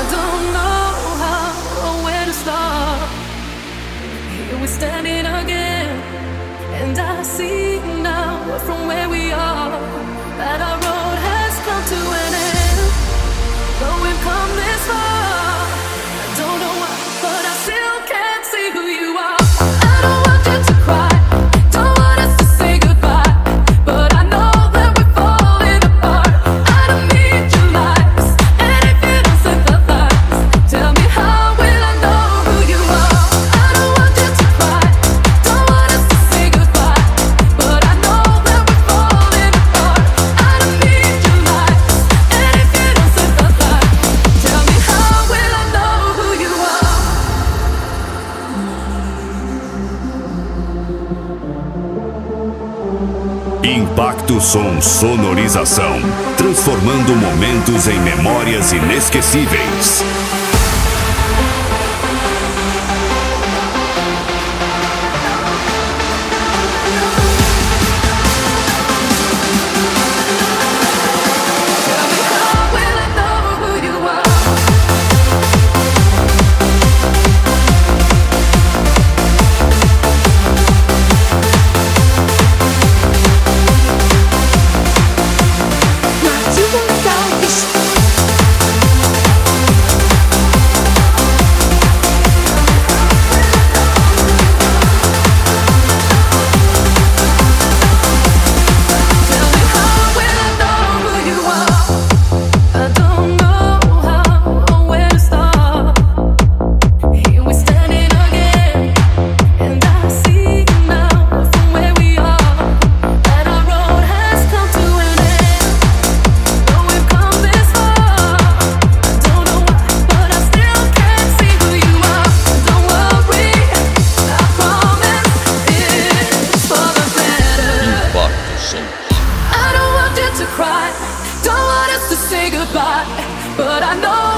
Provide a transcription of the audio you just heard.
don't know how or where to start. Here we're standing again, and I see now from where we are that our road has come to an end. Though we've come this far, I don't know why, but I still can't see who you are. I don't want you to cry, don't want us to say goodbye, but I know that we're falling apart. I don't need your lies, and if you don't sympathize, tell me how will I know who you are. I don't want you to cry, don't want us to say goodbye, but I know that we're falling apart. I don't need your lies, and if you don't sympathize, tell me how will I know who you are. Impacto Som Sonorização, transformando momentos em memórias inesquecíveis. Tell me how will I know who you are. Tell me how will I know who you are. I don't know how or where to start. Here we're standing again, and I see now from where we are that our road has come to an end. Though we've come this far, I don't know why, but I still can't see who you are. Don't worry, I promise it's for the better. Impacto Som. I don't want you to cry, don't want us to say goodbye, but I know